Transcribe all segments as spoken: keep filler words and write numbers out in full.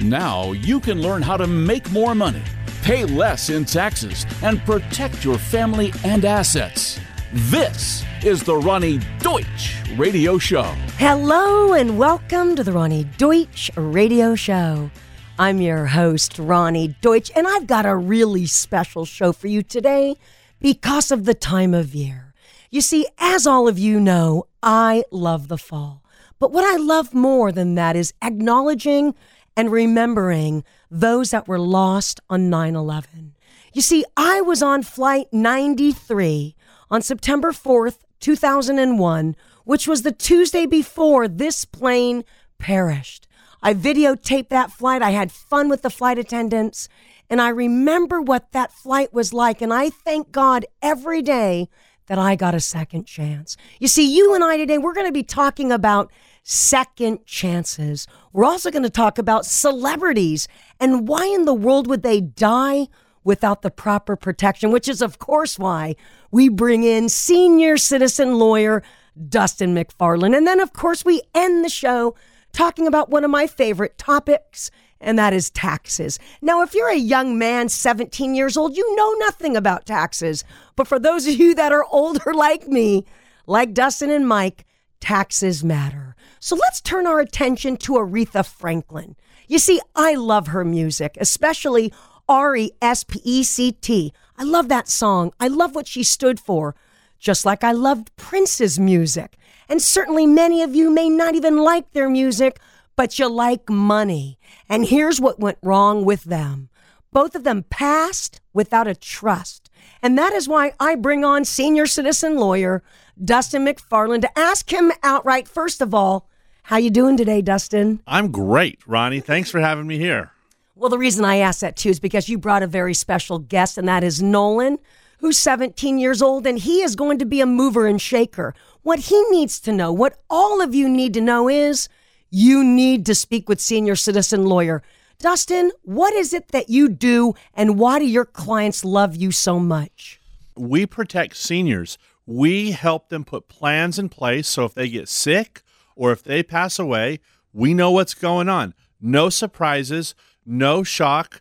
Now you can learn how to make more money, pay less in taxes, and protect your family and assets. This is the Ronnie Deutsch Radio Show. Hello and welcome to the Ronnie Deutsch Radio Show. I'm your host, Ronnie Deutsch, and I've got a really special show for you today because of the time of year. You see, as all of you know, I love the fall. But what I love more than that is acknowledging and remembering those that were lost on nine eleven. You see, I was on flight ninety-three on September fourth, two thousand one, which was the Tuesday before this plane perished. I videotaped that flight. I had fun with the flight attendants, and I remember what that flight was like, and I thank God every day that I got a second chance. You see, you and I today, we're going to be talking about second chances. We're also going to talk about celebrities and why in the world would they die without the proper protection, which is, of course, why we bring in senior citizen lawyer Dustin McFarland. And then, of course, we end the show talking about one of my favorite topics, and that is taxes. Now, if you're a young man, seventeen years old, you know nothing about taxes. But for those of you that are older like me, like Dustin and Mike, taxes matter. So let's turn our attention to Aretha Franklin. You see, I love her music, especially R E S P E C T. I love that song. I love what she stood for, just like I loved Prince's music. And certainly many of you may not even like their music, but you like money. And here's what went wrong with them. Both of them passed without a trust. And that is why I bring on senior citizen lawyer Dustin McFarland to ask him outright, first of all, how you doing today, Dustin? I'm great, Ronnie. Thanks for having me here. Well, the reason I asked that, too, is because you brought a very special guest, and that is Nolan, who's seventeen years old, and he is going to be a mover and shaker. What he needs to know, what all of you need to know is you need to speak with senior citizen lawyer. Dustin, what is it that you do, and why do your clients love you so much? We protect seniors. We help them put plans in place so if they get sick or if they pass away, we know what's going on. No surprises, no shock,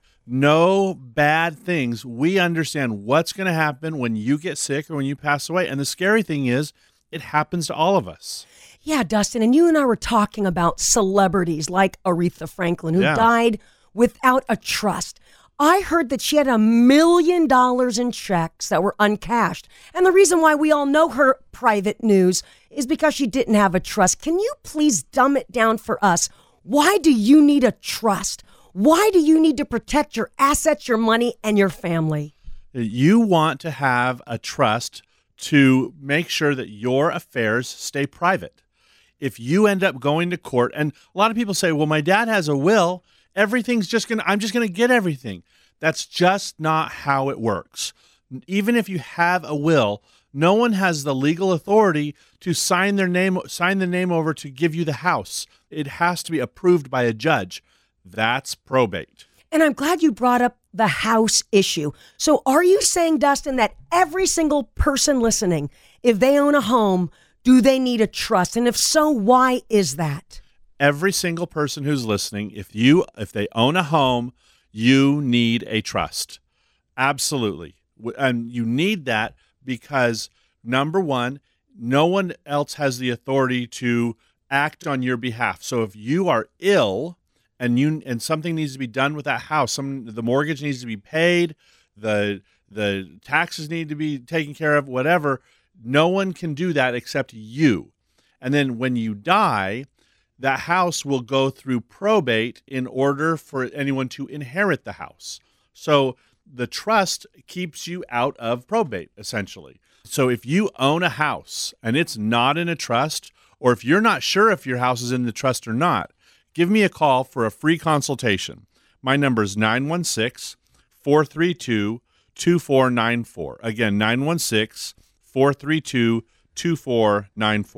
no bad things. We understand what's going to happen when you get sick or when you pass away. And the scary thing is, it happens to all of us. Yeah, Dustin, and you and I were talking about celebrities like Aretha Franklin, who Yeah. died without a trust. I heard that she had a million dollars in checks that were uncashed. And the reason why we all know her private news is because she didn't have a trust. Can you please dumb it down for us? Why do you need a trust? Why do you need to protect your assets, your money, and your family? You want to have a trust to make sure that your affairs stay private. If you end up going to court, and a lot of people say, well, my dad has a will, everything's just going to, I'm just going to get everything. That's just not how it works. Even if you have a will, no one has the legal authority to sign their name, sign the name over to give you the house. It has to be approved by a judge. That's probate. And I'm glad you brought up the house issue. So are you saying, Dustin, that every single person listening, if they own a home, do they need a trust? And if so, why is that? Every single person who's listening, if you if they own a home, you need a trust. Absolutely. And you need that because, number one, no one else has the authority to act on your behalf. So if you are ill and you and something needs to be done with that house, some the mortgage needs to be paid, the the taxes need to be taken care of, whatever, no one can do that except you. And then when you die, that house will go through probate in order for anyone to inherit the house. So the trust keeps you out of probate, essentially. So if you own a house and it's not in a trust, or if you're not sure if your house is in the trust or not, give me a call for a free consultation. My number is nine one six, four three two, two four nine four. Again, nine one six, four three two, two four nine four.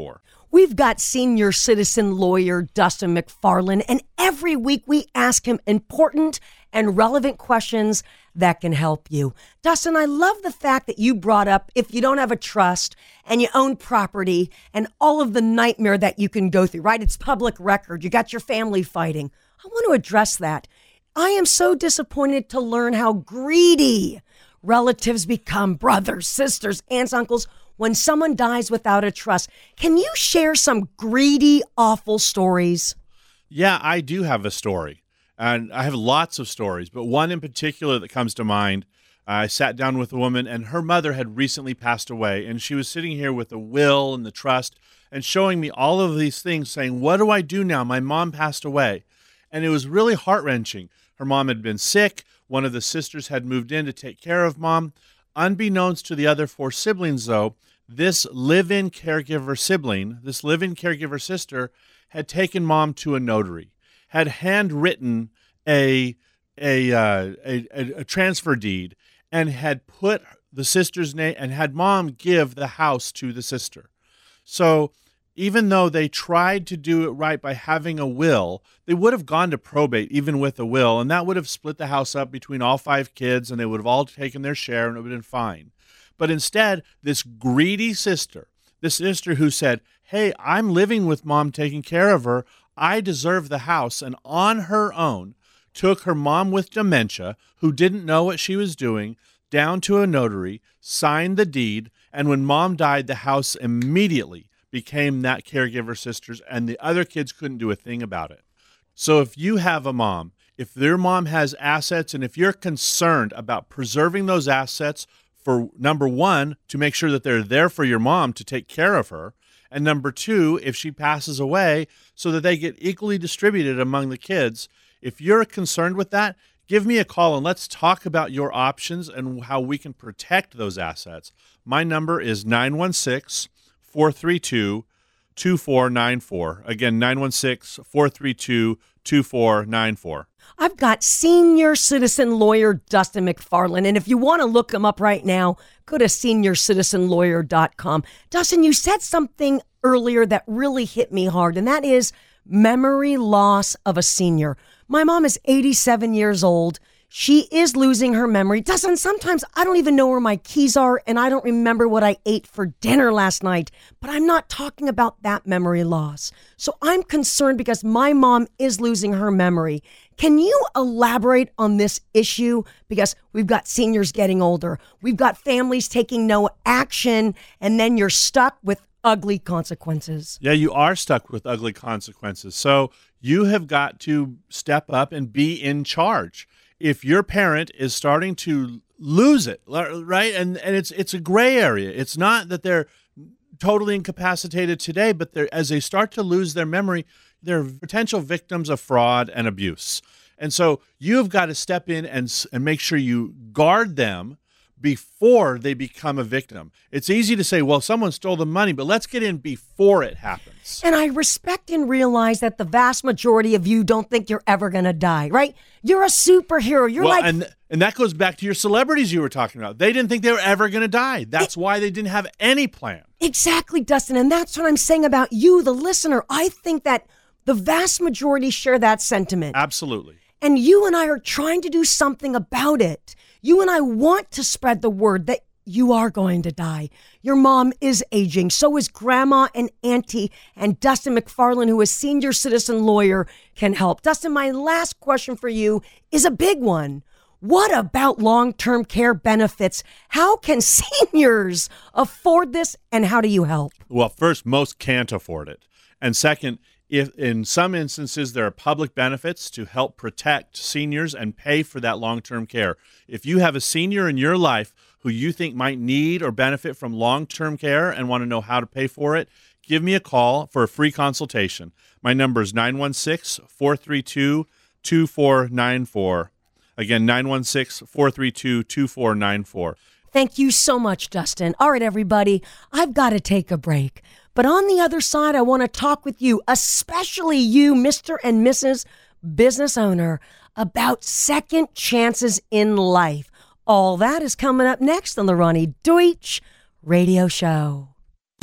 We've got senior citizen lawyer Dustin McFarland, and every week we ask him important and relevant questions that can help you. Dustin, I love the fact that you brought up if you don't have a trust and you own property and all of the nightmare that you can go through, right? It's public record. You got your family fighting. I want to address that. I am so disappointed to learn how greedy relatives become, brothers, sisters, aunts, uncles, when someone dies without a trust. Can you share some greedy, awful stories? Yeah, I do have a story. And I have lots of stories, but one in particular that comes to mind. I sat down with a woman, and her mother had recently passed away, and she was sitting here with the will and the trust and showing me all of these things, saying, what do I do now? My mom passed away. And it was really heart-wrenching. Her mom had been sick. One of the sisters had moved in to take care of mom. Unbeknownst to the other four siblings, though, this live-in caregiver sibling, this live-in caregiver sister, had taken mom to a notary, had handwritten a a, uh, a a a transfer deed, and had put the sister's name and had mom give the house to the sister. So even though they tried to do it right by having a will, they would have gone to probate even with a will, and that would have split the house up between all five kids, and they would have all taken their share, and it would have been fine. But instead, this greedy sister, this sister who said, hey, I'm living with mom taking care of her, I deserve the house, and on her own took her mom with dementia, who didn't know what she was doing, down to a notary, signed the deed, and when mom died, the house immediately became that caregiver sister's, and the other kids couldn't do a thing about it. So if you have a mom, if their mom has assets, and if you're concerned about preserving those assets for, number one, to make sure that they're there for your mom to take care of her, and number two, if she passes away, so that they get equally distributed among the kids. If you're concerned with that, give me a call and let's talk about your options and how we can protect those assets. My number is nine one six, four three two, two four nine four. Again, nine one six, four three two, two four nine four. I've got senior citizen lawyer Dustin McFarland, and if you want to look him up right now, go to senior citizen lawyer dot com. Dustin, you said something earlier that really hit me hard, and that is memory loss of a senior. My mom is eighty-seven years old. She is losing her memory. Dustin, sometimes I don't even know where my keys are, and I don't remember what I ate for dinner last night, but I'm not talking about that memory loss. So I'm concerned because my mom is losing her memory. Can you elaborate on this issue? Because we've got seniors getting older. We've got families taking no action, and then you're stuck with ugly consequences. Yeah, you are stuck with ugly consequences. So you have got to step up and be in charge. If your parent is starting to lose it, right? And and it's it's a gray area. It's not that they're totally incapacitated today, but they're, as they start to lose their memory, they're potential victims of fraud and abuse. And so you've got to step in and and make sure you guard them before they become a victim. It's easy to say, well, someone stole the money, but let's get in before it happens. And I respect and realize that the vast majority of you don't think you're ever going to die, right? You're a superhero. You're well, like... And, and that goes back to your celebrities you were talking about. They didn't think they were ever going to die. That's it, why they didn't have any plan. Exactly, Dustin. And that's what I'm saying about you, the listener. I think that the vast majority share that sentiment. Absolutely. And you and I are trying to do something about it. You and I want to spread the word that you are going to die. Your mom is aging. So is grandma and auntie. And Dustin McFarland, who is senior citizen lawyer, can help. Dustin, my last question for you is a big one. What about long-term care benefits? How can seniors afford this, and how do you help? Well, first, most can't afford it. And second, if in some instances there are public benefits to help protect seniors and pay for that long-term care. If you have a senior in your life who you think might need or benefit from long-term care and want to know how to pay for it, give me a call for a free consultation. My number is nine one six, four three two, two four nine four. Again, nine one six, four three two, two four nine four. Thank you so much, Dustin. All right, everybody, I've got to take a break. But on the other side, I want to talk with you, especially you, Mister and Missus Business Owner, about second chances in life. All that is coming up next on the Ronnie Deutsch Radio Show.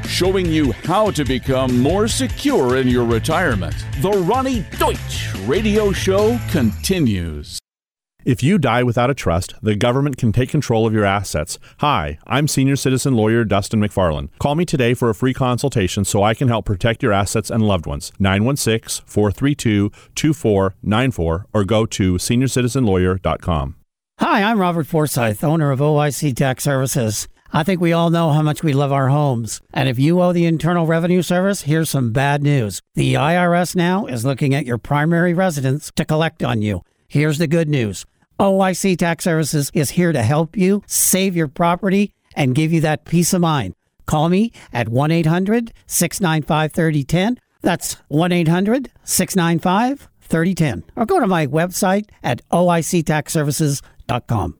showing you how to become more secure in your retirement. The Ronnie Deutsch Radio Show continues. If you die without a trust, the government can take control of your assets. Hi, I'm senior citizen lawyer Dustin McFarland. Call me today for a free consultation so I can help protect your assets and loved ones. nine one six, four three two, two four nine four or go to senior citizen lawyer dot com. Hi, I'm Robert Forsyth, owner of O I C Tax Services. I think we all know how much we love our homes. And if you owe the Internal Revenue Service, here's some bad news. The I R S now is looking at your primary residence to collect on you. Here's the good news. O I C Tax Services is here to help you save your property and give you that peace of mind. Call me at one eight hundred, six nine five, three oh one oh. That's one eight hundred, six nine five, three oh one oh. Or go to my website at O I C tax services dot com.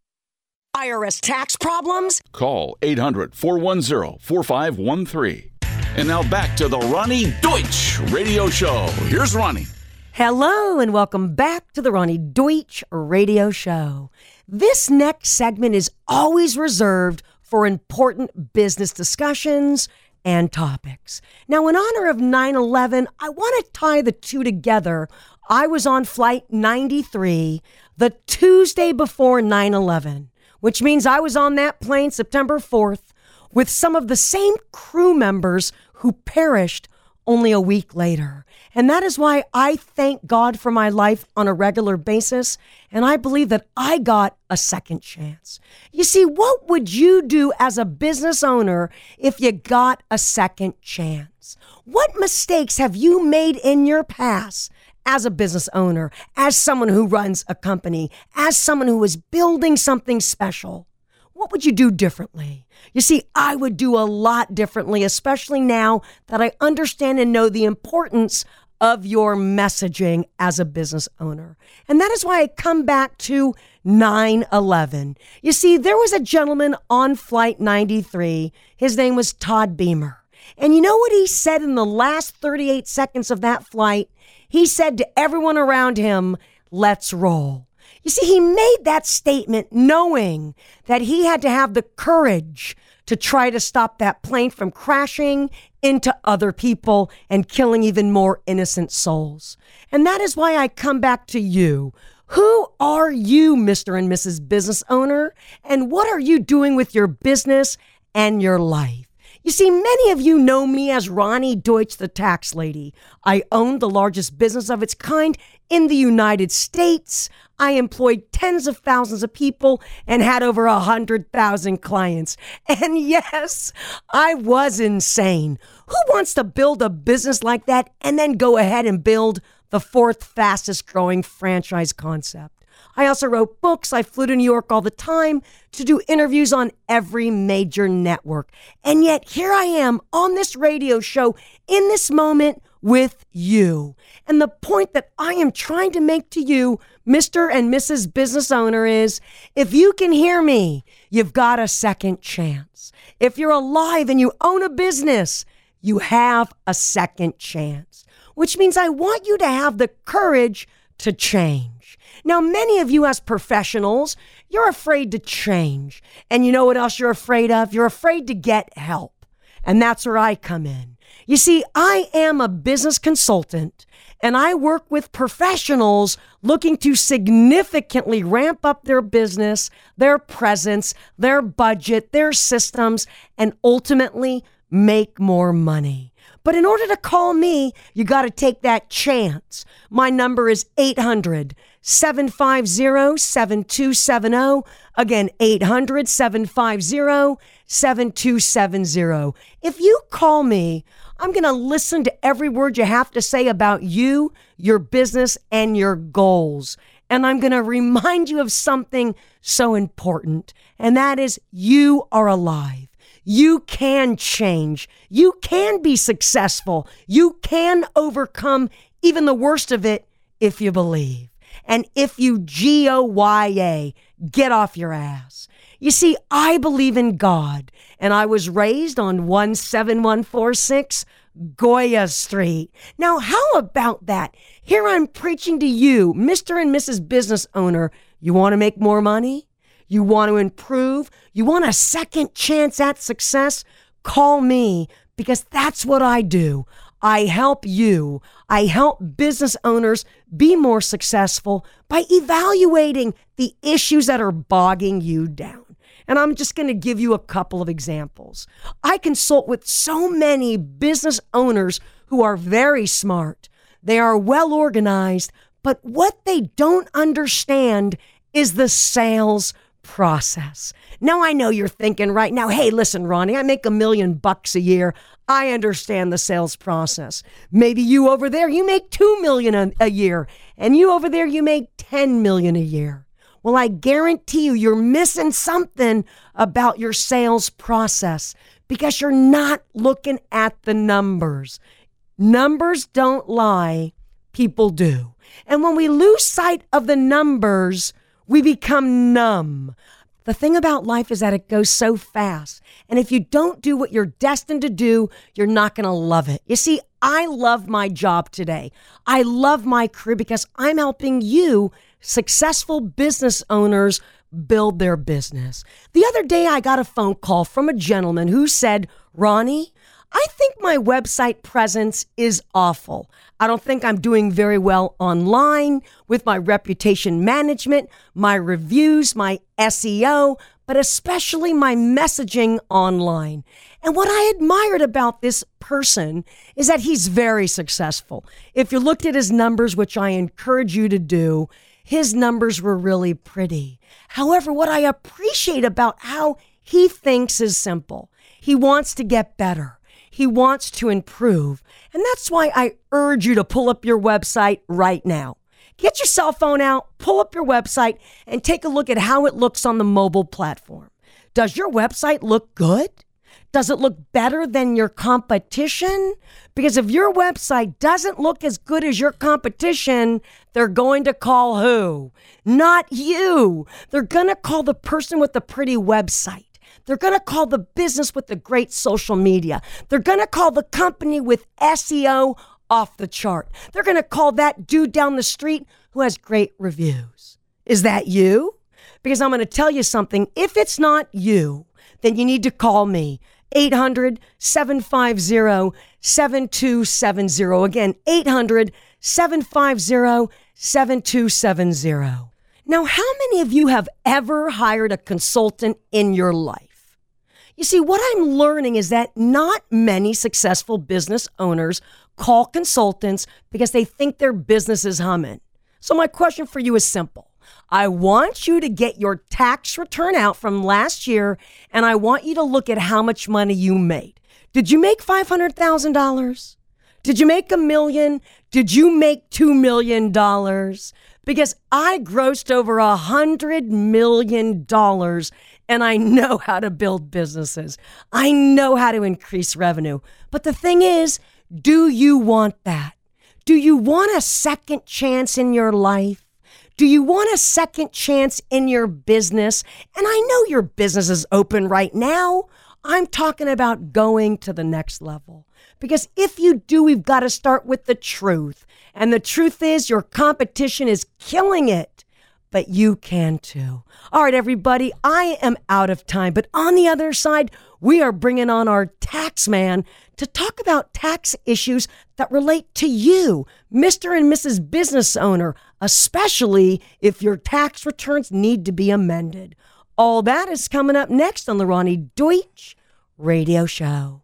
I R S tax problems? Call eight hundred, four one zero, four five one three. And now back to the Ronnie Deutsch Radio Show. Here's Ronnie. Hello and welcome back to the Ronnie Deutsch Radio Show. This next segment is always reserved for important business discussions and topics. Now, in honor of nine eleven, I want to tie the two together. I was on flight ninety-three the Tuesday before nine eleven, which means I was on that plane September fourth with some of the same crew members who perished only a week later. And that is why I thank God for my life on a regular basis. And I believe that I got a second chance. You see, what would you do as a business owner if you got a second chance? What mistakes have you made in your past as a business owner, as someone who runs a company, as someone who is building something special? What would you do differently? You see, I would do a lot differently, especially now that I understand and know the importance of your messaging as a business owner. And that is why I come back to nine eleven. You see, there was a gentleman on flight ninety-three. His name was Todd Beamer. And you know what he said in the last thirty-eight seconds of that flight? He said to everyone around him, "Let's roll." You see, he made that statement knowing that he had to have the courage to try to stop that plane from crashing into other people and killing even more innocent souls. And that is why I come back to you. Who are you, Mister and Missus Business Owner? And what are you doing with your business and your life? You see, many of you know me as Ronnie Deutsch, the tax lady. I owned the largest business of its kind in the United States. I employed tens of thousands of people and had over a hundred thousand clients. And yes, I was insane. Who wants to build a business like that and then go ahead and build the fourth fastest growing franchise concept? I also wrote books. I flew to New York all the time to do interviews on every major network. And yet here I am on this radio show in this moment with you. And the point that I am trying to make to you, Mister and Missus Business Owner, is if you can hear me, you've got a second chance. If you're alive and you own a business, you have a second chance, which means I want you to have the courage to change. Now, many of you as professionals, you're afraid to change. And you know what else you're afraid of? You're afraid to get help. And that's where I come in. You see, I am a business consultant, and I work with professionals looking to significantly ramp up their business, their presence, their budget, their systems, and ultimately make more money. But in order to call me, you got to take that chance. My number is eight hundred, seven five zero, seven two seven zero. Again, eight hundred, seven five zero, seven two seven zero. If you call me, I'm going to listen to every word you have to say about you, your business, and your goals. And I'm going to remind you of something so important, and that is you are alive. You can change. You can be successful. You can overcome even the worst of it if you believe. And if you G O Y A, get off your ass. You see, I believe in God, and I was raised on one seven one four six Goya Street. Now, how about that? Here I'm preaching to you, Mister and Missus Business Owner. You want to make more money? You want to improve? You want a second chance at success? Call me, because that's what I do. I help you. I help business owners be more successful by evaluating the issues that are bogging you down. And I'm just going to give you a couple of examples. I consult with so many business owners who are very smart. They are well organized, but what they don't understand is the sales process. Now, I know you're thinking right now, hey, listen, Ronnie, I make a million bucks a year. I understand the sales process. Maybe you over there, you make two million a, a year, and you over there, you make ten million a year. Well, I guarantee you, you're missing something about your sales process because you're not looking at the numbers. Numbers don't lie, people do. And when we lose sight of the numbers, we become numb. The thing about life is that it goes so fast. And if you don't do what you're destined to do, you're not going to love it. You see, I love my job today. I love my career because I'm helping you, successful business owners, build their business. The other day, I got a phone call from a gentleman who said, Ronnie, I think my website presence is awful. I don't think I'm doing very well online with my reputation management, my reviews, my S E O, but especially my messaging online. And what I admired about this person is that he's very successful. If you looked at his numbers, which I encourage you to do, his numbers were really pretty. However, what I appreciate about how he thinks is simple. He wants to get better. He wants to improve. And that's why I urge you to pull up your website right now. Get your cell phone out, pull up your website, and take a look at how it looks on the mobile platform. Does your website look good? Does it look better than your competition? Because if your website doesn't look as good as your competition, they're going to call who? Not you. They're going to call the person with the pretty website. They're going to call the business with the great social media. They're going to call the company with S E O off the chart. They're going to call that dude down the street who has great reviews. Is that you? Because I'm going to tell you something. If it's not you, then you need to call me. eight hundred, seven five zero, seven two seven zero. Again, eight hundred, seven five zero, seven two seven zero. Now, how many of you have ever hired a consultant in your life? You see, what I'm learning is that not many successful business owners call consultants because they think their business is humming. So my question for you is simple. I want you to get your tax return out from last year, and I want you to look at how much money you made. Did you make five hundred thousand dollars? Did you make a million? Did you make two million dollars? Because I grossed over one hundred million dollars, and I know how to build businesses. I know how to increase revenue. But the thing is, do you want that? Do you want a second chance in your life? Do you want a second chance in your business? And I know your business is open right now. I'm talking about going to the next level. Because if you do, we've got to start with the truth. And the truth is your competition is killing it, but you can too. All right, everybody, I am out of time. But on the other side, we are bringing on our tax man to talk about tax issues that relate to you, Mister and Missus Business Owner, especially if your tax returns need to be amended. All that is coming up next on the Ronnie Deutsch Radio Show.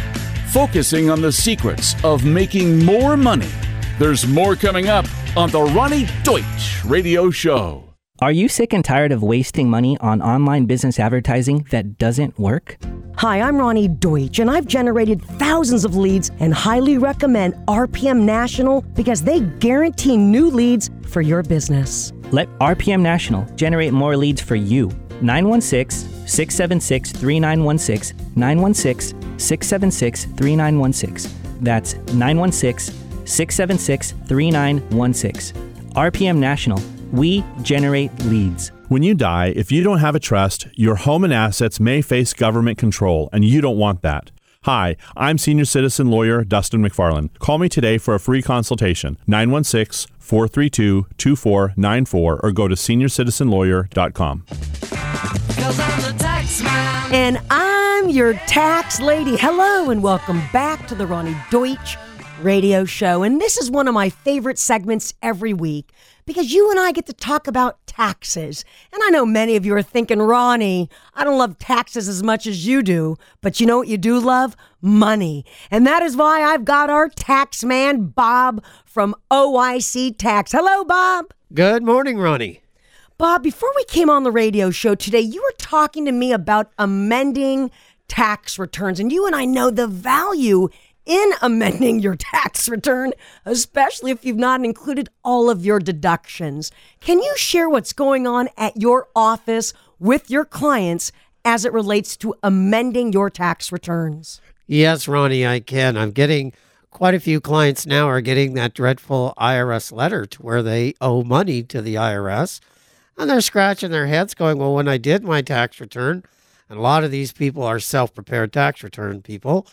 Focusing on the secrets of making more money. There's more coming up on the Ronnie Deutsch Radio Show. Are you sick and tired of wasting money on online business advertising that doesn't work? Hi, I'm Ronnie Deutsch, and I've generated thousands of leads and highly recommend R P M National because they guarantee new leads for your business. Let R P M National generate more leads for you. nine one six, six seven six, three nine one six, nine one six, six seven six, three nine one six. That's nine one six, six seven six, three nine one six. R P M National. We generate leads. When you die, if you don't have a trust, your home and assets may face government control, and you don't want that. Hi, I'm senior citizen lawyer Dustin McFarland. Call me today for a free consultation, nine one six, four three two, two four nine four, or go to senior citizen lawyer dot com. 'Cause I'm the tax Taxman. And I'm your tax lady. Hello and welcome back to the Ronnie Deutsch Radio Show. And this is one of my favorite segments every week because you and I get to talk about taxes. And I know many of you are thinking, Ronnie, I don't love taxes as much as you do, but you know what you do love? Money. And that is why I've got our tax man, Bob from O I C Tax. Hello, Bob. Good morning, Ronnie. Bob, before we came on the radio show today, you were talking to me about amending tax returns. And you and I know the value in amending your tax return, especially if you've not included all of your deductions. Can you share what's going on at your office with your clients as it relates to amending your tax returns? Yes, Ronnie, I can. I'm getting quite a few clients now are getting that dreadful I R S letter to where they owe money to the I R S. And they're scratching their heads going, well, when I did my tax return, and a lot of these people are self-prepared tax return people,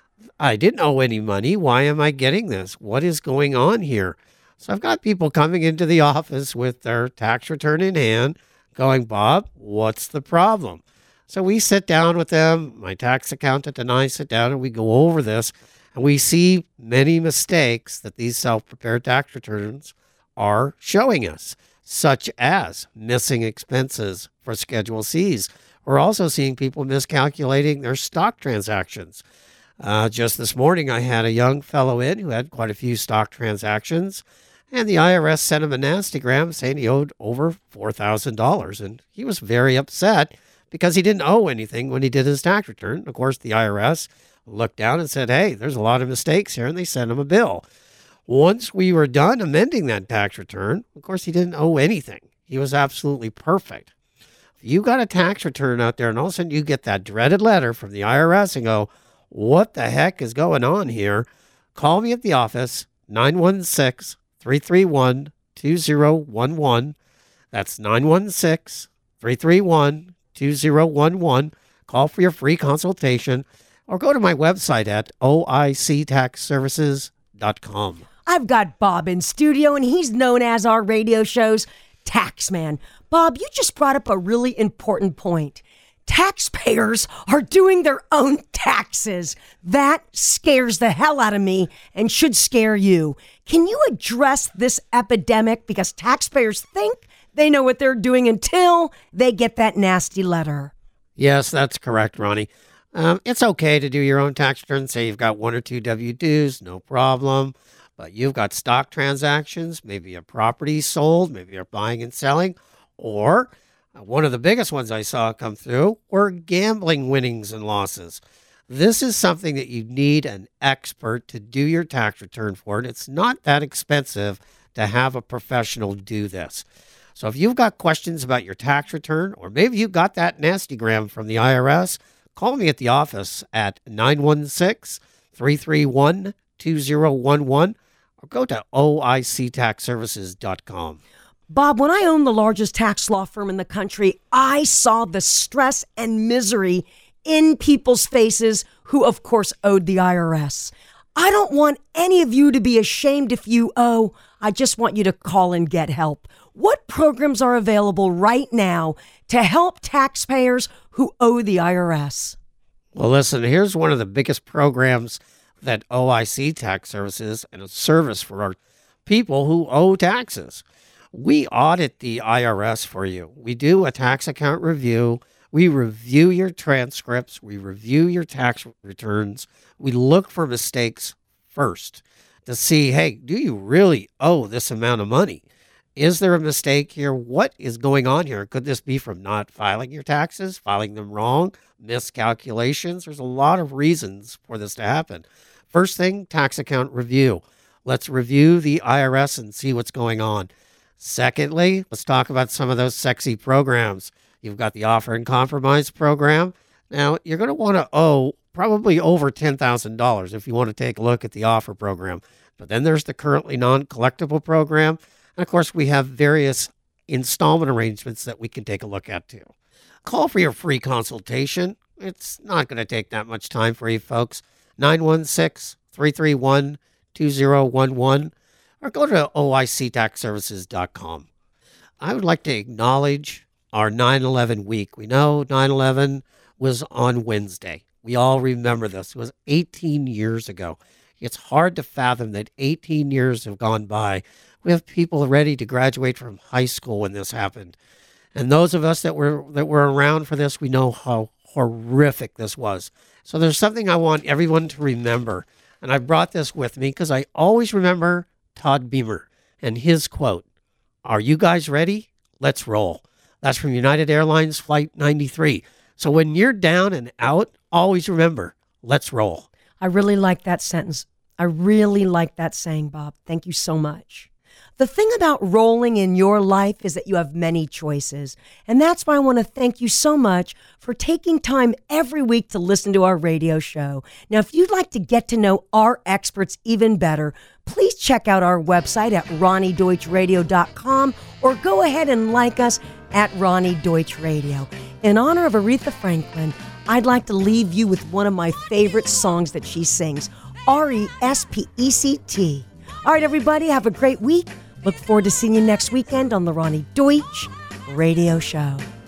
I didn't owe any money. Why am I getting this? What is going on here? So I've got people coming into the office with their tax return in hand going, Bob, what's the problem? So we sit down with them, my tax accountant and I sit down and we go over this and we see many mistakes that these self-prepared tax returns are showing us, such as missing expenses for Schedule C's. We're also seeing people miscalculating their stock transactions. Uh, just this morning, I had a young fellow in who had quite a few stock transactions, and the I R S sent him a nastygram saying he owed over four thousand dollars, and he was very upset because he didn't owe anything when he did his tax return. Of course, the I R S looked down and said, hey, there's a lot of mistakes here, and they sent him a bill. Once we were done amending that tax return, of course, he didn't owe anything. He was absolutely perfect. If you got a tax return out there, and all of a sudden you get that dreaded letter from the I R S and go, what the heck is going on here? Call me at the office, nine one six, three three one, two zero one one. That's nine one six, three three one, two zero one one. Call for your free consultation or go to my website at O I C tax services dot com. I've got Bob in studio, and he's known as our radio show's Taxman. Bob, you just brought up a really important point. Taxpayers are doing their own taxes. That scares the hell out of me and should scare you. Can you address this epidemic? Because taxpayers think they know what they're doing until they get that nasty letter. Yes, that's correct, Ronnie. Um, it's okay to do your own tax return. Say you've got one or two W two's, no problem. But you've got stock transactions, maybe a property sold, maybe you're buying and selling, or one of the biggest ones I saw come through were gambling winnings and losses. This is something that you need an expert to do your tax return for, and it's not that expensive to have a professional do this. So if you've got questions about your tax return, or maybe you got that nastygram from the I R S, call me at the office at nine one six, three three one, two zero one one or go to O I C tax services dot com. Bob, when I owned the largest tax law firm in the country, I saw the stress and misery in people's faces who, of course, owed the I R S. I don't want any of you to be ashamed if you owe. I just want you to call and get help. What programs are available right now to help taxpayers who owe the I R S? Well, listen, here's one of the biggest programs that O I C Tax Services and a service for our people who owe taxes. We audit the I R S for you. We do a tax account review. We review your transcripts. We review your tax returns. We look for mistakes first to see, hey, do you really owe this amount of money? Is there a mistake here? What is going on here? Could this be from not filing your taxes, filing them wrong, miscalculations? There's a lot of reasons for this to happen. First thing, tax account review. Let's review the I R S and see what's going on. Secondly, let's talk about some of those sexy programs. You've got the Offer and Compromise program. Now, you're going to want to owe probably over ten thousand dollars if you want to take a look at the Offer program. But then there's the Currently Non-Collectible program. And, of course, we have various installment arrangements that we can take a look at, too. Call for your free consultation. It's not going to take that much time for you, folks. nine one six, three three one, two zero one one or go to O I C tax services dot com. I would like to acknowledge our nine eleven week. We know nine eleven was on Wednesday. We all remember this. It was eighteen years ago. It's hard to fathom that eighteen years have gone by. We have people ready to graduate from high school when this happened. And those of us that were that were around for this, we know how horrific this was. So there's something I want everyone to remember. And I brought this with me because I always remember Todd Beamer and his quote, "Are you guys ready? Let's roll." That's from United Airlines Flight ninety-three. So when you're down and out, always remember, let's roll. I really like that sentence. I really like that saying, Bob. Thank you so much. The thing about rolling in your life is that you have many choices. And that's why I want to thank you so much for taking time every week to listen to our radio show. Now, if you'd like to get to know our experts even better, please check out our website at ronnie deutsch radio dot com or go ahead and like us at Ronnie Deutsch Radio. In honor of Aretha Franklin, I'd like to leave you with one of my favorite songs that she sings, R E S P E C T. All right, everybody, have a great week. Look forward to seeing you next weekend on the Ronnie Deutsch Radio Show.